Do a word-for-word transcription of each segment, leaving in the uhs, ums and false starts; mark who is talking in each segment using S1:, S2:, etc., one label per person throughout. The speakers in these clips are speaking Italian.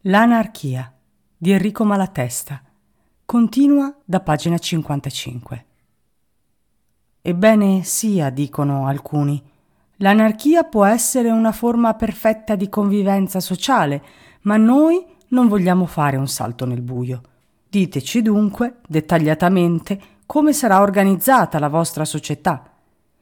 S1: L'anarchia di Enrico Malatesta continua da pagina cinquantacinque. Ebbene sia, dicono alcuni, l'anarchia può essere una forma perfetta di convivenza sociale, ma noi non vogliamo fare un salto nel buio. Diteci dunque, dettagliatamente, come sarà organizzata la vostra società.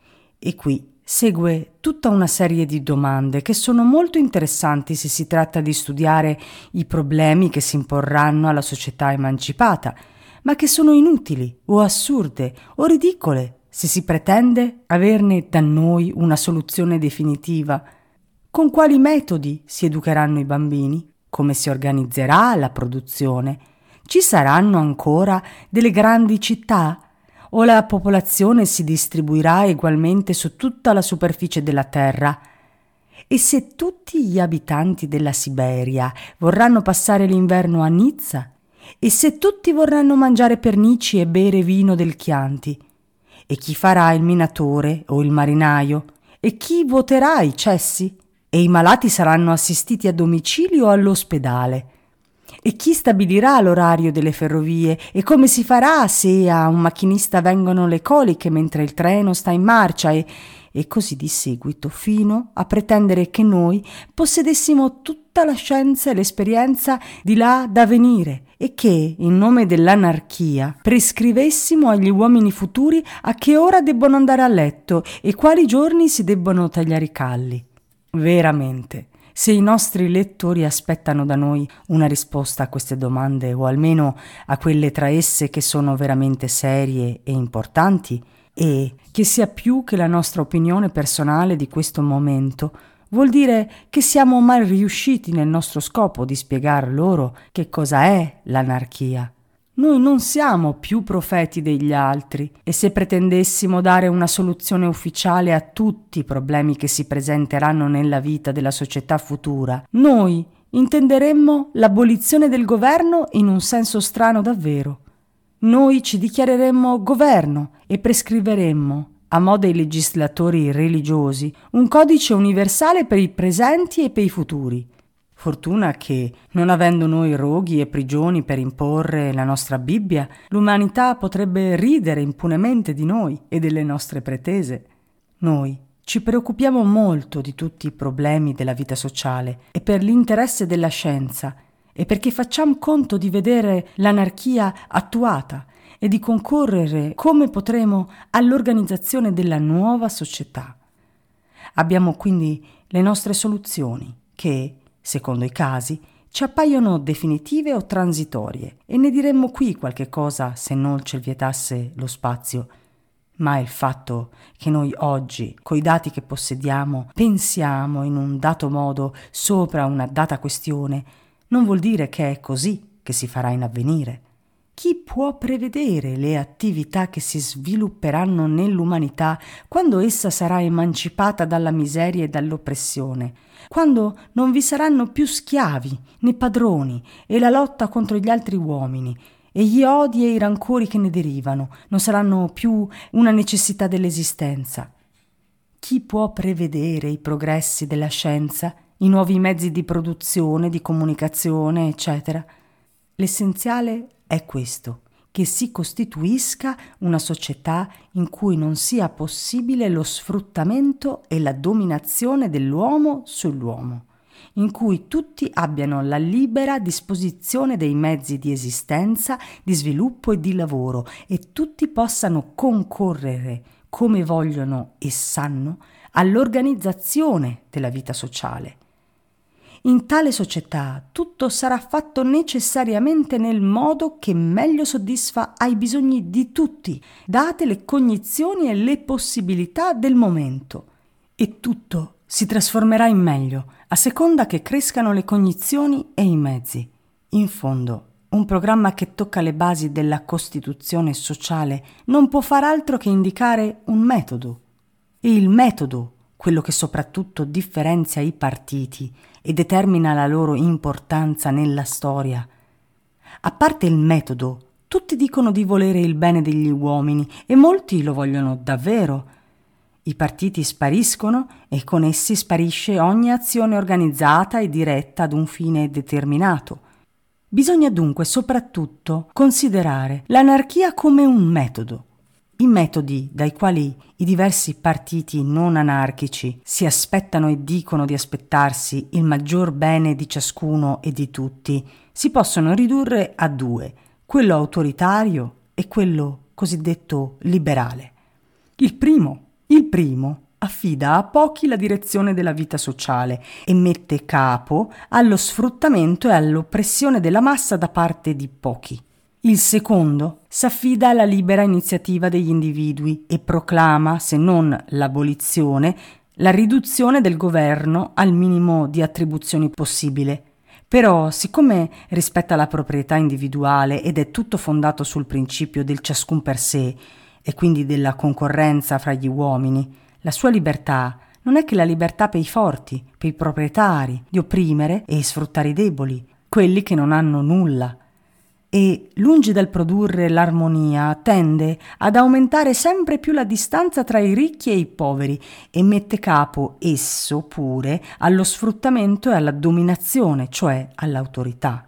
S1: E qui segue tutta una serie di domande che sono molto interessanti se si tratta di studiare i problemi che si imporranno alla società emancipata, ma che sono inutili o assurde o ridicole se si pretende averne da noi una soluzione definitiva. Con quali metodi si educheranno i bambini? Come si organizzerà la produzione? Ci saranno ancora delle grandi città? O la popolazione si distribuirà egualmente su tutta la superficie della terra? E se tutti gli abitanti della Siberia vorranno passare l'inverno a Nizza? E se tutti vorranno mangiare pernici e bere vino del Chianti? E chi farà il minatore o il marinaio? E chi voterà i cessi? E i malati saranno assistiti a domicilio o all'ospedale? E chi stabilirà l'orario delle ferrovie? E come si farà se a un macchinista vengono le coliche mentre il treno sta in marcia? E, e così di seguito, fino a pretendere che noi possedessimo tutta la scienza e l'esperienza di là da venire e che, in nome dell'anarchia, prescrivessimo agli uomini futuri a che ora debbono andare a letto e quali giorni si debbono tagliare i calli. Veramente, se i nostri lettori aspettano da noi una risposta a queste domande, o almeno a quelle tra esse che sono veramente serie e importanti, e che sia più che la nostra opinione personale di questo momento, vuol dire che siamo mal riusciti nel nostro scopo di spiegar loro che cosa è l'anarchia. Noi non siamo più profeti degli altri e se pretendessimo dare una soluzione ufficiale a tutti i problemi che si presenteranno nella vita della società futura, noi intenderemmo l'abolizione del governo in un senso strano davvero. Noi ci dichiareremmo governo e prescriveremmo, a mo' dei legislatori religiosi, un codice universale per i presenti e per i futuri. Fortuna che, non avendo noi roghi e prigioni per imporre la nostra Bibbia, l'umanità potrebbe ridere impunemente di noi e delle nostre pretese. Noi ci preoccupiamo molto di tutti i problemi della vita sociale e per l'interesse della scienza e perché facciamo conto di vedere l'anarchia attuata e di concorrere come potremo all'organizzazione della nuova società. Abbiamo quindi le nostre soluzioni che, secondo i casi, ci appaiono definitive o transitorie e ne diremmo qui qualche cosa se non ci vietasse lo spazio. Ma il fatto che noi oggi, coi dati che possediamo, pensiamo in un dato modo sopra una data questione, non vuol dire che è così che si farà in avvenire. Chi può prevedere le attività che si svilupperanno nell'umanità quando essa sarà emancipata dalla miseria e dall'oppressione? Quando non vi saranno più schiavi né padroni e la lotta contro gli altri uomini e gli odi e i rancori che ne derivano non saranno più una necessità dell'esistenza. Chi può prevedere i progressi della scienza, i nuovi mezzi di produzione, di comunicazione, eccetera? L'essenziale è questo, che si costituisca una società in cui non sia possibile lo sfruttamento e la dominazione dell'uomo sull'uomo, in cui tutti abbiano la libera disposizione dei mezzi di esistenza, di sviluppo e di lavoro e tutti possano concorrere, come vogliono e sanno, all'organizzazione della vita sociale. In tale società tutto sarà fatto necessariamente nel modo che meglio soddisfa ai bisogni di tutti, date le cognizioni e le possibilità del momento. E tutto si trasformerà in meglio, a seconda che crescano le cognizioni e i mezzi. In fondo, un programma che tocca le basi della Costituzione sociale non può far altro che indicare un metodo. E il metodo, quello che soprattutto differenzia i partiti e determina la loro importanza nella storia. A parte il metodo, tutti dicono di volere il bene degli uomini e molti lo vogliono davvero. I partiti spariscono e con essi sparisce ogni azione organizzata e diretta ad un fine determinato. Bisogna dunque soprattutto considerare l'anarchia come un metodo. I metodi dai quali i diversi partiti non anarchici si aspettano e dicono di aspettarsi il maggior bene di ciascuno e di tutti si possono ridurre a due, quello autoritario e quello cosiddetto liberale. Il primo, il primo affida a pochi la direzione della vita sociale e mette capo allo sfruttamento e all'oppressione della massa da parte di pochi. Il secondo s'affida alla libera iniziativa degli individui e proclama, se non l'abolizione, la riduzione del governo al minimo di attribuzioni possibile. Però, siccome rispetta la proprietà individuale ed è tutto fondato sul principio del ciascun per sé e quindi della concorrenza fra gli uomini, la sua libertà non è che la libertà per i forti, per i proprietari, di opprimere e sfruttare i deboli, quelli che non hanno nulla. E, lungi dal produrre l'armonia, tende ad aumentare sempre più la distanza tra i ricchi e i poveri e mette capo esso pure allo sfruttamento e alla dominazione, cioè all'autorità.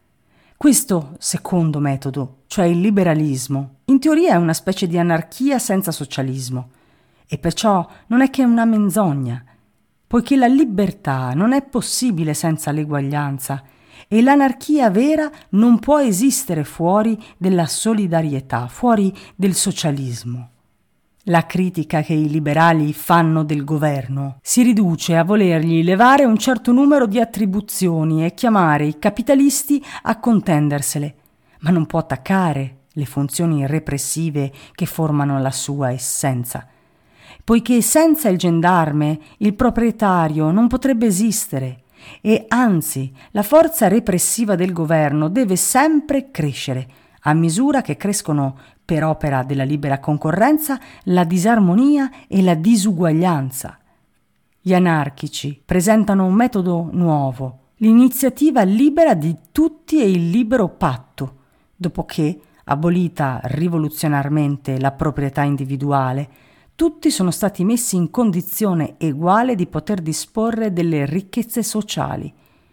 S1: Questo secondo metodo, cioè il liberalismo, in teoria è una specie di anarchia senza socialismo e perciò non è che una menzogna, poiché la libertà non è possibile senza l'eguaglianza e l'anarchia vera non può esistere fuori della solidarietà, fuori del socialismo. La critica che i liberali fanno del governo si riduce a volergli levare un certo numero di attribuzioni e chiamare i capitalisti a contendersele, ma non può attaccare le funzioni repressive che formano la sua essenza, poiché senza il gendarme il proprietario non potrebbe esistere. E anzi, la forza repressiva del governo deve sempre crescere, a misura che crescono, per opera della libera concorrenza, la disarmonia e la disuguaglianza. Gli anarchici presentano un metodo nuovo, l'iniziativa libera di tutti e il libero patto, dopo che, abolita rivoluzionarmente la proprietà individuale, tutti sono stati messi in condizione eguale di poter disporre delle ricchezze sociali.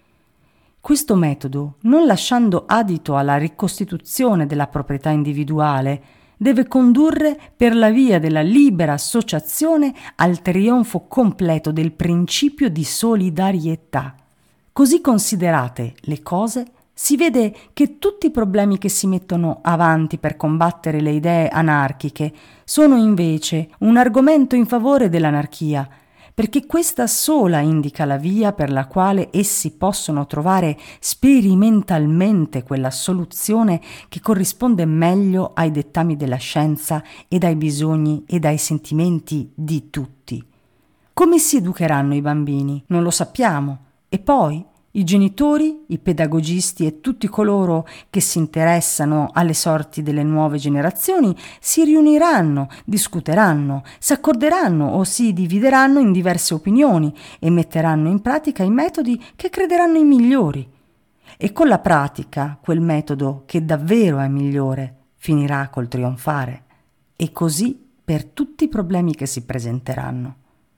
S1: Questo metodo, non lasciando adito alla ricostituzione della proprietà individuale, deve condurre per la via della libera associazione al trionfo completo del principio di solidarietà. Così considerate le cose, si vede che tutti i problemi che si mettono avanti per combattere le idee anarchiche sono invece un argomento in favore dell'anarchia, perché questa sola indica la via per la quale essi possono trovare sperimentalmente quella soluzione che corrisponde meglio ai dettami della scienza ed ai bisogni ed ai sentimenti di tutti. Come si educheranno i bambini? Non lo sappiamo. E poi? I genitori, i pedagogisti e tutti coloro che si interessano alle sorti delle nuove generazioni si riuniranno, discuteranno, si accorderanno o si divideranno in diverse opinioni e metteranno in pratica i metodi che crederanno i migliori. E con la pratica, quel metodo che davvero è migliore finirà col trionfare. E così per tutti i problemi che si presenteranno.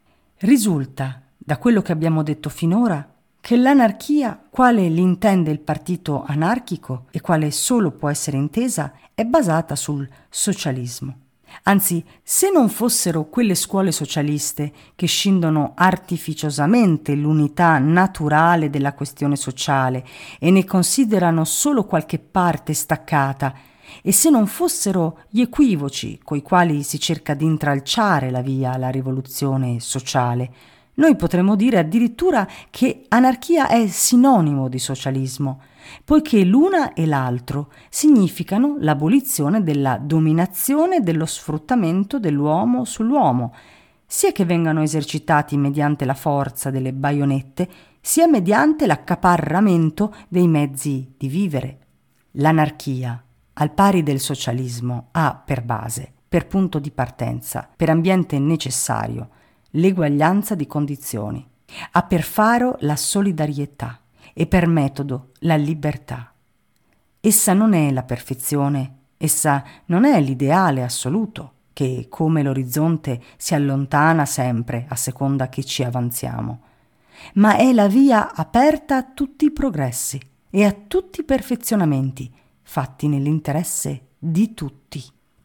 S1: Risulta, da quello che abbiamo detto finora, che l'anarchia, quale l'intende il partito anarchico e quale solo può essere intesa, è basata sul socialismo. Anzi, se non fossero quelle scuole socialiste che scindono artificiosamente l'unità naturale della questione sociale e ne considerano solo qualche parte staccata, e se non fossero gli equivoci coi quali si cerca di intralciare la via alla rivoluzione sociale, noi potremmo dire addirittura che anarchia è sinonimo di socialismo, poiché l'una e l'altro significano l'abolizione della dominazione e dello sfruttamento dell'uomo sull'uomo, sia che vengano esercitati mediante la forza delle baionette, sia mediante l'accaparramento dei mezzi di vivere. L'anarchia, al pari del socialismo, ha per base, per punto di partenza, per ambiente necessario, l'eguaglianza di condizioni, ha per faro la solidarietà e per metodo la libertà. Essa non è la perfezione, essa non è l'ideale assoluto, che come l'orizzonte si allontana sempre a seconda che ci avanziamo, ma è la via aperta a tutti i progressi e a tutti i perfezionamenti fatti nell'interesse di tutti.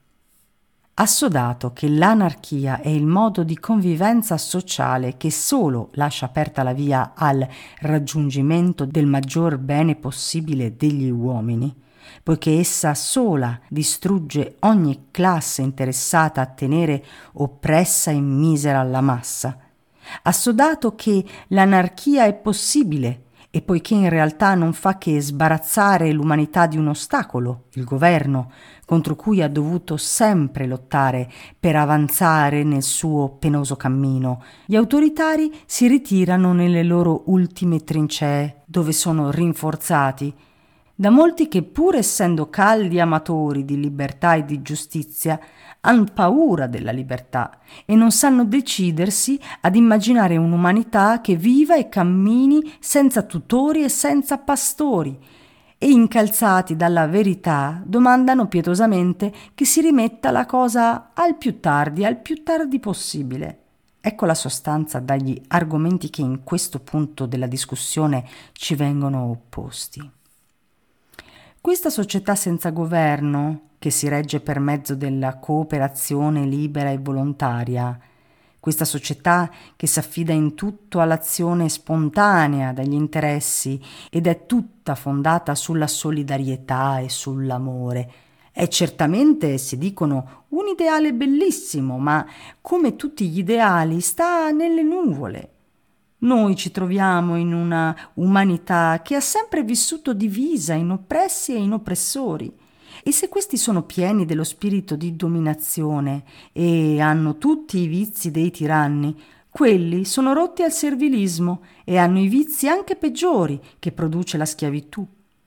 S1: Assodato che l'anarchia è il modo di convivenza sociale che solo lascia aperta la via al raggiungimento del maggior bene possibile degli uomini, poiché essa sola distrugge ogni classe interessata a tenere oppressa e misera la massa, assodato che l'anarchia è possibile e poiché in realtà non fa che sbarazzare l'umanità di un ostacolo, il governo, contro cui ha dovuto sempre lottare per avanzare nel suo penoso cammino, gli autoritari si ritirano nelle loro ultime trincee, dove sono rinforzati da molti che, pur essendo caldi amatori di libertà e di giustizia, hanno paura della libertà e non sanno decidersi ad immaginare un'umanità che viva e cammini senza tutori e senza pastori, e incalzati dalla verità domandano pietosamente che si rimetta la cosa al più tardi, al più tardi possibile. Ecco la sostanza dagli argomenti che in questo punto della discussione ci vengono opposti. Questa società senza governo, che si regge per mezzo della cooperazione libera e volontaria, questa società che s'affida in tutto all'azione spontanea degli interessi ed è tutta fondata sulla solidarietà e sull'amore, è certamente, si dicono, un ideale bellissimo, ma come tutti gli ideali sta nelle nuvole. Noi ci troviamo in una umanità che ha sempre vissuto divisa in oppressi e in oppressori, e se questi sono pieni dello spirito di dominazione e hanno tutti i vizi dei tiranni, quelli sono rotti al servilismo e hanno i vizi anche peggiori che produce la schiavitù.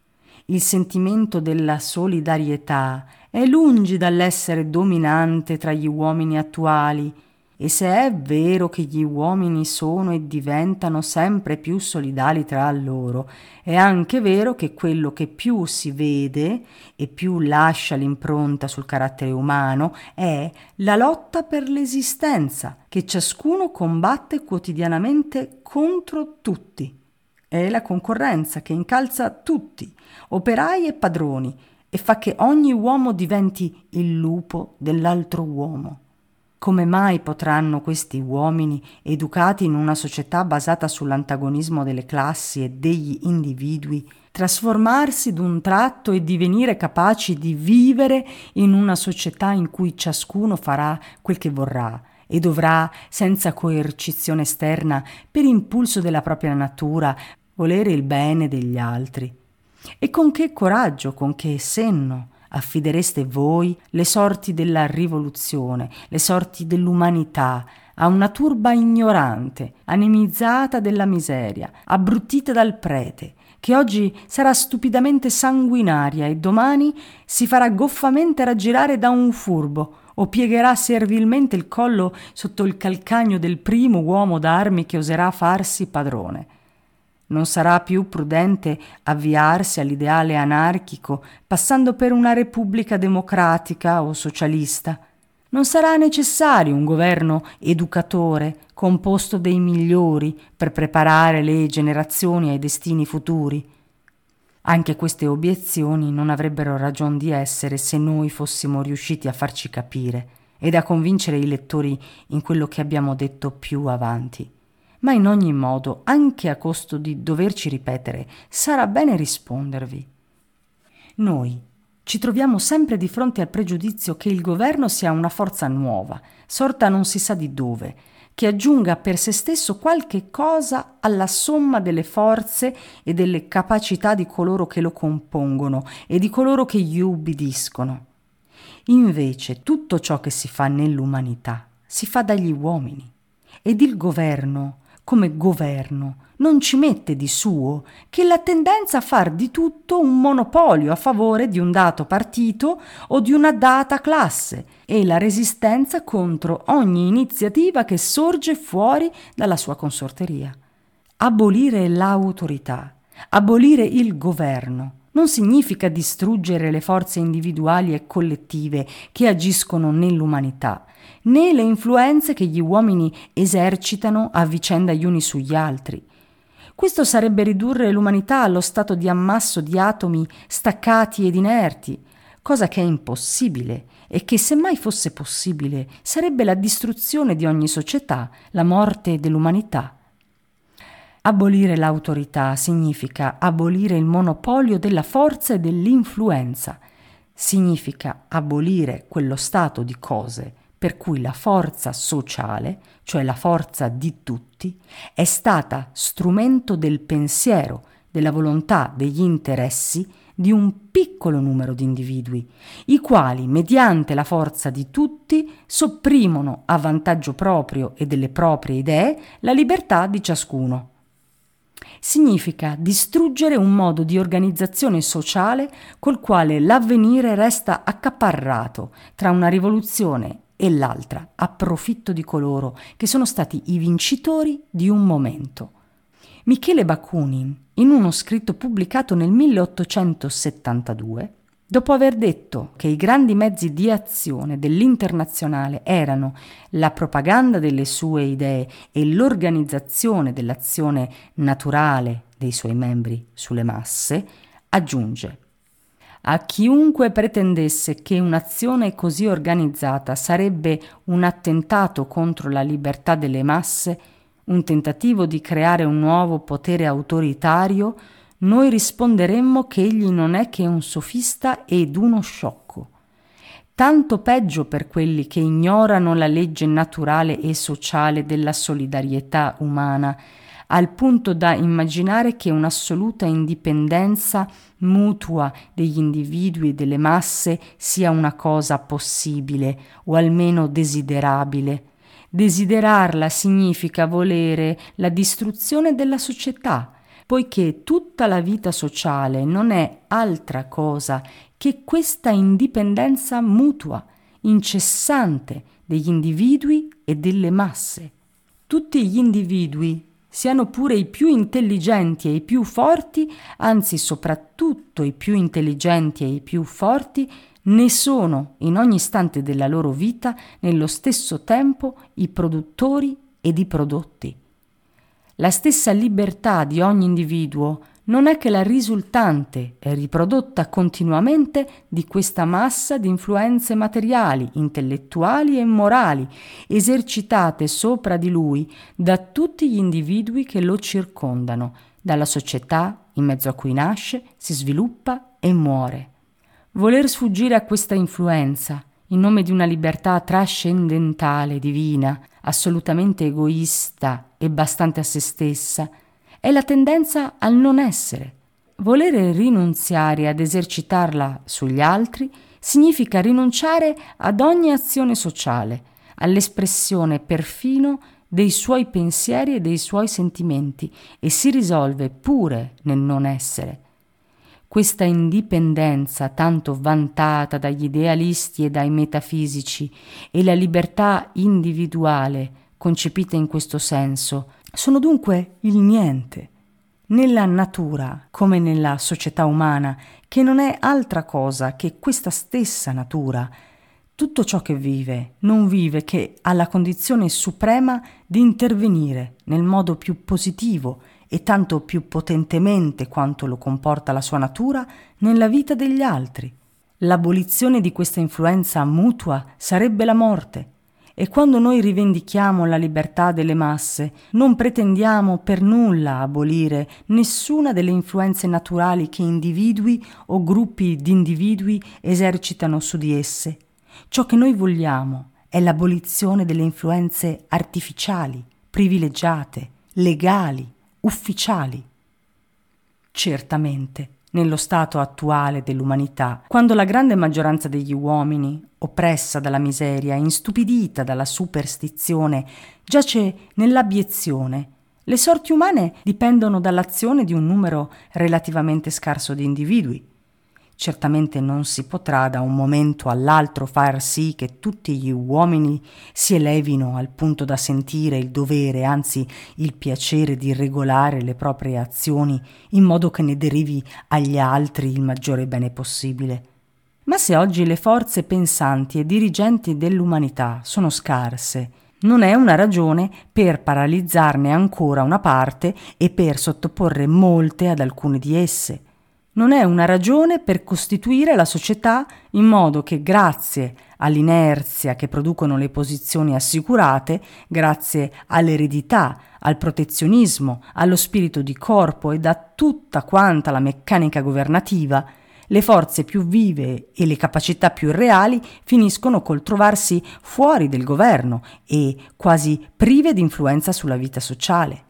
S1: Il sentimento della solidarietà è lungi dall'essere dominante tra gli uomini attuali, e se è vero che gli uomini sono e diventano sempre più solidali tra loro, è anche vero che quello che più si vede e più lascia l'impronta sul carattere umano è la lotta per l'esistenza, che ciascuno combatte quotidianamente contro tutti. È la concorrenza che incalza tutti, operai e padroni, e fa che ogni uomo diventi il lupo dell'altro uomo. Come mai potranno questi uomini, educati in una società basata sull'antagonismo delle classi e degli individui, trasformarsi d'un tratto e divenire capaci di vivere in una società in cui ciascuno farà quel che vorrà e dovrà, senza coercizione esterna, per impulso della propria natura, volere il bene degli altri? E con che coraggio, con che senno affidereste voi le sorti della rivoluzione, le sorti dell'umanità a una turba ignorante, anemizzata della miseria, abbruttita dal prete, che oggi sarà stupidamente sanguinaria e domani si farà goffamente raggirare da un furbo o piegherà servilmente il collo sotto il calcagno del primo uomo d'armi che oserà farsi padrone? Non sarà più prudente avviarsi all'ideale anarchico passando per una repubblica democratica o socialista? Non sarà necessario un governo educatore composto dei migliori per preparare le generazioni ai destini futuri? Anche queste obiezioni non avrebbero ragion di essere se noi fossimo riusciti a farci capire ed a convincere i lettori in quello che abbiamo detto più avanti. Ma in ogni modo, anche a costo di doverci ripetere, sarà bene rispondervi. Noi ci troviamo sempre di fronte al pregiudizio che il governo sia una forza nuova, sorta non si sa di dove, che aggiunga per se stesso qualche cosa alla somma delle forze e delle capacità di coloro che lo compongono e di coloro che gli ubbidiscono. Invece tutto ciò che si fa nell'umanità si fa dagli uomini, ed il governo come governo non ci mette di suo che la tendenza a far di tutto un monopolio a favore di un dato partito o di una data classe e la resistenza contro ogni iniziativa che sorge fuori dalla sua consorteria. Abolire l'autorità, abolire il governo, non significa distruggere le forze individuali e collettive che agiscono nell'umanità, né le influenze che gli uomini esercitano a vicenda gli uni sugli altri. Questo sarebbe ridurre l'umanità allo stato di ammasso di atomi staccati ed inerti, cosa che è impossibile e che, se mai fosse possibile, sarebbe la distruzione di ogni società, la morte dell'umanità. Abolire l'autorità significa abolire il monopolio della forza e dell'influenza. Significa abolire quello stato di cose per cui la forza sociale, cioè la forza di tutti, è stata strumento del pensiero, della volontà, degli interessi di un piccolo numero di individui, i quali, mediante la forza di tutti, sopprimono a vantaggio proprio e delle proprie idee la libertà di ciascuno. Significa distruggere un modo di organizzazione sociale col quale l'avvenire resta accaparrato tra una rivoluzione e l'altra, a profitto di coloro che sono stati i vincitori di un momento. Michele Bakunin, in uno scritto pubblicato nel milleottocentosettantadue, dopo aver detto che i grandi mezzi di azione dell'Internazionale erano la propaganda delle sue idee e l'organizzazione dell'azione naturale dei suoi membri sulle masse, aggiunge: a chiunque pretendesse che un'azione così organizzata sarebbe un attentato contro la libertà delle masse, un tentativo di creare un nuovo potere autoritario, noi risponderemmo che egli non è che un sofista ed uno sciocco. Tanto peggio per quelli che ignorano la legge naturale e sociale della solidarietà umana, al punto da immaginare che un'assoluta indipendenza mutua degli individui e delle masse sia una cosa possibile o almeno desiderabile. Desiderarla significa volere la distruzione della società, poiché tutta la vita sociale non è altra cosa che questa indipendenza mutua, incessante degli individui e delle masse. Tutti gli individui, siano pure i più intelligenti e i più forti, anzi soprattutto i più intelligenti e i più forti, ne sono in ogni istante della loro vita nello stesso tempo i produttori ed i prodotti. La stessa libertà di ogni individuo non è che la risultante e riprodotta continuamente di questa massa di influenze materiali, intellettuali e morali, esercitate sopra di lui da tutti gli individui che lo circondano, dalla società in mezzo a cui nasce, si sviluppa e muore. Voler sfuggire a questa influenza in nome di una libertà trascendentale, divina, assolutamente egoista e bastante a se stessa, è la tendenza al non essere. Volere rinunziare ad esercitarla sugli altri significa rinunciare ad ogni azione sociale, all'espressione perfino dei suoi pensieri e dei suoi sentimenti, e si risolve pure nel non essere. Questa indipendenza tanto vantata dagli idealisti e dai metafisici e la libertà individuale concepita in questo senso sono dunque il niente. Nella natura, come nella società umana, che non è altra cosa che questa stessa natura, tutto ciò che vive non vive che alla condizione suprema di intervenire nel modo più positivo e tanto più potentemente quanto lo comporta la sua natura nella vita degli altri. L'abolizione di questa influenza mutua sarebbe la morte, e quando noi rivendichiamo la libertà delle masse non pretendiamo per nulla abolire nessuna delle influenze naturali che individui o gruppi di individui esercitano su di esse. Ciò che noi vogliamo è l'abolizione delle influenze artificiali, privilegiate, legali, ufficiali. Certamente, nello stato attuale dell'umanità, quando la grande maggioranza degli uomini, oppressa dalla miseria, instupidita dalla superstizione, giace nell'abiezione, le sorti umane dipendono dall'azione di un numero relativamente scarso di individui. Certamente non si potrà da un momento all'altro far sì che tutti gli uomini si elevino al punto da sentire il dovere, anzi il piacere di regolare le proprie azioni in modo che ne derivi agli altri il maggiore bene possibile. Ma se oggi le forze pensanti e dirigenti dell'umanità sono scarse, non è una ragione per paralizzarne ancora una parte e per sottoporre molte ad alcune di esse. Non è una ragione per costituire la società in modo che, grazie all'inerzia che producono le posizioni assicurate, grazie all'eredità, al protezionismo, allo spirito di corpo e da tutta quanta la meccanica governativa, le forze più vive e le capacità più reali finiscono col trovarsi fuori del governo e quasi prive di influenza sulla vita sociale.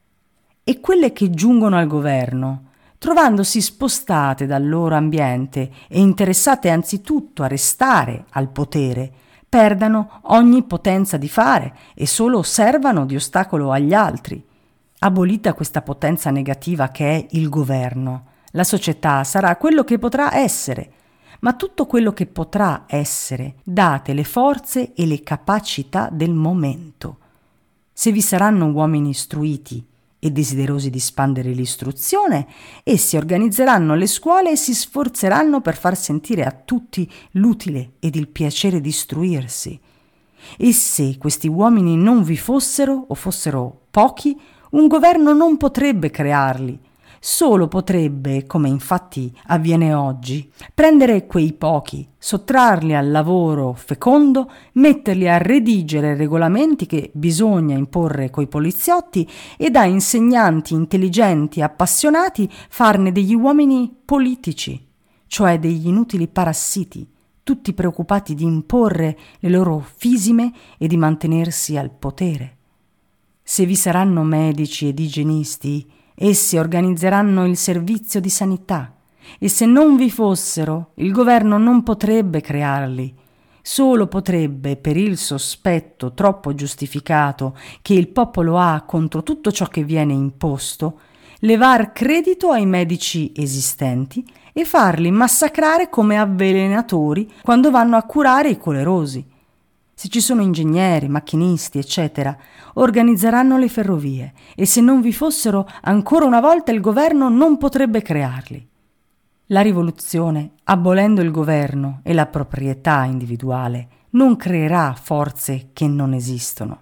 S1: E quelle che giungono al governo, trovandosi spostate dal loro ambiente e interessate anzitutto a restare al potere, perdano ogni potenza di fare e solo servano di ostacolo agli altri. Abolita questa potenza negativa che è il governo, la società sarà quello che potrà essere, ma tutto quello che potrà essere, date le forze e le capacità del momento. Se vi saranno uomini istruiti e desiderosi di spandere l'istruzione, essi organizzeranno le scuole e si sforzeranno per far sentire a tutti l'utile ed il piacere di istruirsi. E se questi uomini non vi fossero o fossero pochi, un governo non potrebbe crearli. Solo potrebbe, come infatti avviene oggi, prendere quei pochi, sottrarli al lavoro fecondo, metterli a redigere regolamenti che bisogna imporre coi poliziotti e da insegnanti intelligenti e appassionati farne degli uomini politici, cioè degli inutili parassiti, tutti preoccupati di imporre le loro fisime e di mantenersi al potere. Se vi saranno medici ed igienisti, essi organizzeranno il servizio di sanità e se non vi fossero, il governo non potrebbe crearli. Solo potrebbe, per il sospetto troppo giustificato che il popolo ha contro tutto ciò che viene imposto, levar credito ai medici esistenti e farli massacrare come avvelenatori quando vanno a curare i colerosi. Se ci sono ingegneri, macchinisti, eccetera, organizzeranno le ferrovie e se non vi fossero, ancora una volta il governo non potrebbe crearli. La rivoluzione, abolendo il governo e la proprietà individuale, non creerà forze che non esistono,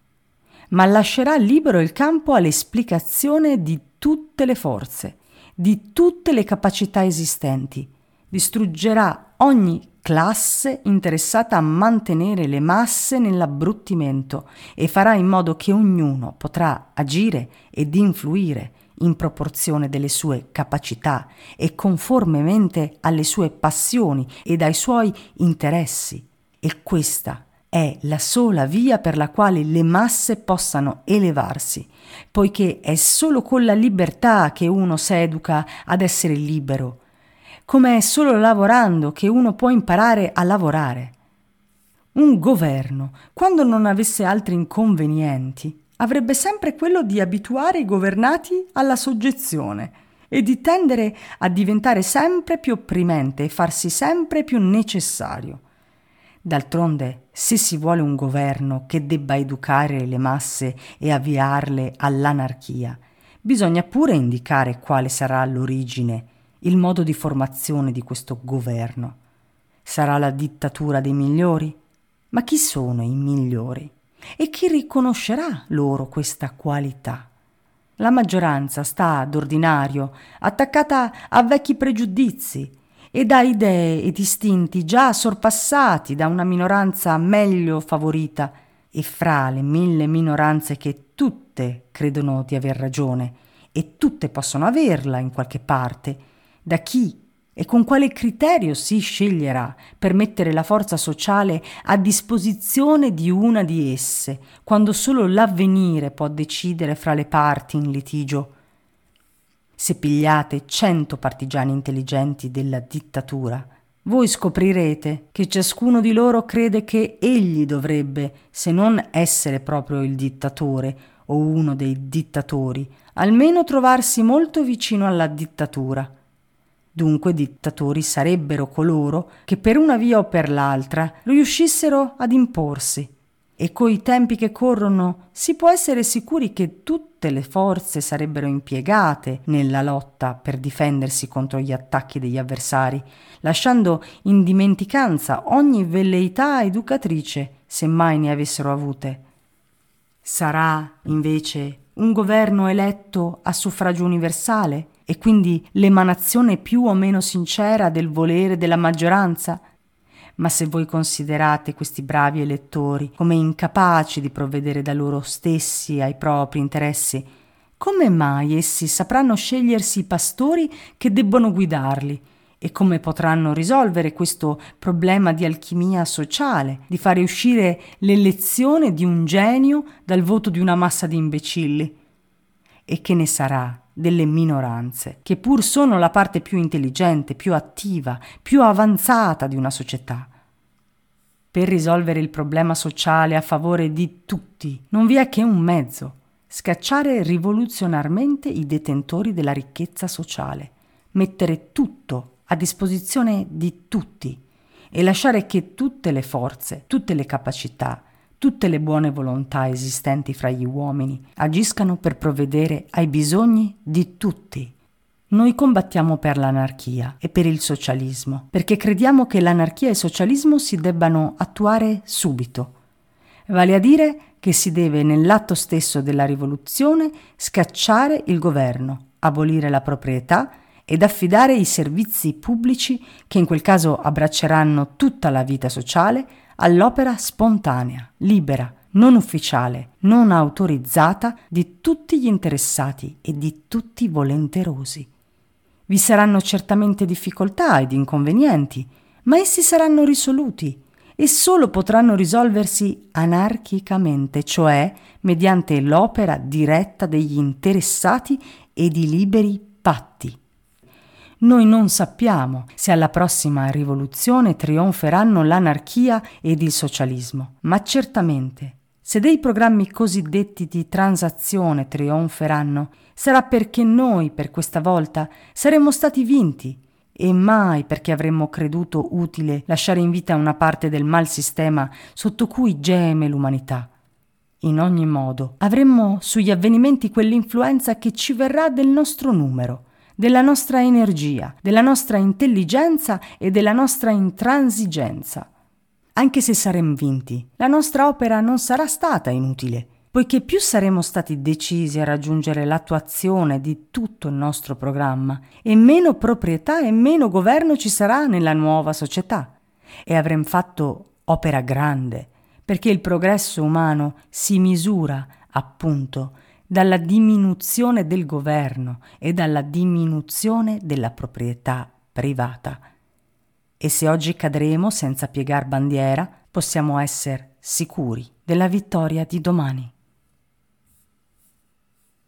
S1: ma lascerà libero il campo all'esplicazione di tutte le forze, di tutte le capacità esistenti, distruggerà ogni classe interessata a mantenere le masse nell'abbruttimento e farà in modo che ognuno potrà agire ed influire in proporzione delle sue capacità e conformemente alle sue passioni ed ai suoi interessi. E questa è la sola via per la quale le masse possano elevarsi, poiché è solo con la libertà che uno s'educa ad essere libero, come è solo lavorando che uno può imparare a lavorare. Un governo, quando non avesse altri inconvenienti, avrebbe sempre quello di abituare i governati alla soggezione e di tendere a diventare sempre più opprimente e farsi sempre più necessario. D'altronde, se si vuole un governo che debba educare le masse e avviarle all'anarchia, bisogna pure indicare quale sarà l'origine, il modo di formazione di questo governo. Sarà la dittatura dei migliori? Ma chi sono i migliori? E chi riconoscerà loro questa qualità? La maggioranza sta, d'ordinario, attaccata a vecchi pregiudizi e da idee ed istinti già sorpassati da una minoranza meglio favorita, e fra le mille minoranze che tutte credono di aver ragione, e tutte possono averla in qualche parte, da chi e con quale criterio si sceglierà per mettere la forza sociale a disposizione di una di esse, quando solo l'avvenire può decidere fra le parti in litigio? Se pigliate cento partigiani intelligenti della dittatura, voi scoprirete che ciascuno di loro crede che egli dovrebbe, se non essere proprio il dittatore o uno dei dittatori, almeno trovarsi molto vicino alla dittatura. Dunque dittatori sarebbero coloro che per una via o per l'altra riuscissero ad imporsi. E coi tempi che corrono si può essere sicuri che tutte le forze sarebbero impiegate nella lotta per difendersi contro gli attacchi degli avversari, lasciando in dimenticanza ogni velleità educatrice, se mai ne avessero avute. Sarà, invece, un governo eletto a suffragio universale e quindi l'emanazione più o meno sincera del volere della maggioranza? Ma se voi considerate questi bravi elettori come incapaci di provvedere da loro stessi ai propri interessi, come mai essi sapranno scegliersi i pastori che debbono guidarli? E come potranno risolvere questo problema di alchimia sociale, di fare uscire l'elezione di un genio dal voto di una massa di imbecilli? E che ne sarà delle minoranze, che pur sono la parte più intelligente, più attiva, più avanzata di una società? Per risolvere il problema sociale a favore di tutti non vi è che un mezzo: scacciare rivoluzionarmente i detentori della ricchezza sociale, mettere tutto a disposizione di tutti e lasciare che tutte le forze, tutte le capacità, tutte le buone volontà esistenti fra gli uomini agiscano per provvedere ai bisogni di tutti. Noi combattiamo per l'anarchia e per il socialismo, perché crediamo che l'anarchia e il socialismo si debbano attuare subito. Vale a dire che si deve, nell'atto stesso della rivoluzione, scacciare il governo, abolire la proprietà ed affidare i servizi pubblici, che in quel caso abbracceranno tutta la vita sociale, all'opera spontanea, libera, non ufficiale, non autorizzata di tutti gli interessati e di tutti i volenterosi. Vi saranno certamente difficoltà ed inconvenienti, ma essi saranno risoluti e solo potranno risolversi anarchicamente, cioè mediante l'opera diretta degli interessati e di liberi patti. Noi non sappiamo se alla prossima rivoluzione trionferanno l'anarchia ed il socialismo, ma certamente, se dei programmi cosiddetti di transazione trionferanno, sarà perché noi, per questa volta, saremo stati vinti e mai perché avremmo creduto utile lasciare in vita una parte del mal sistema sotto cui geme l'umanità. In ogni modo, avremmo sugli avvenimenti quell'influenza che ci verrà del nostro numero, della nostra energia, della nostra intelligenza e della nostra intransigenza. Anche se saremo vinti, la nostra opera non sarà stata inutile, poiché più saremo stati decisi a raggiungere l'attuazione di tutto il nostro programma, e meno proprietà e meno governo ci sarà nella nuova società. E avremo fatto opera grande, perché il progresso umano si misura, appunto, dalla diminuzione del governo e dalla diminuzione della proprietà privata. E se oggi cadremo senza piegar bandiera, possiamo essere sicuri della vittoria di domani.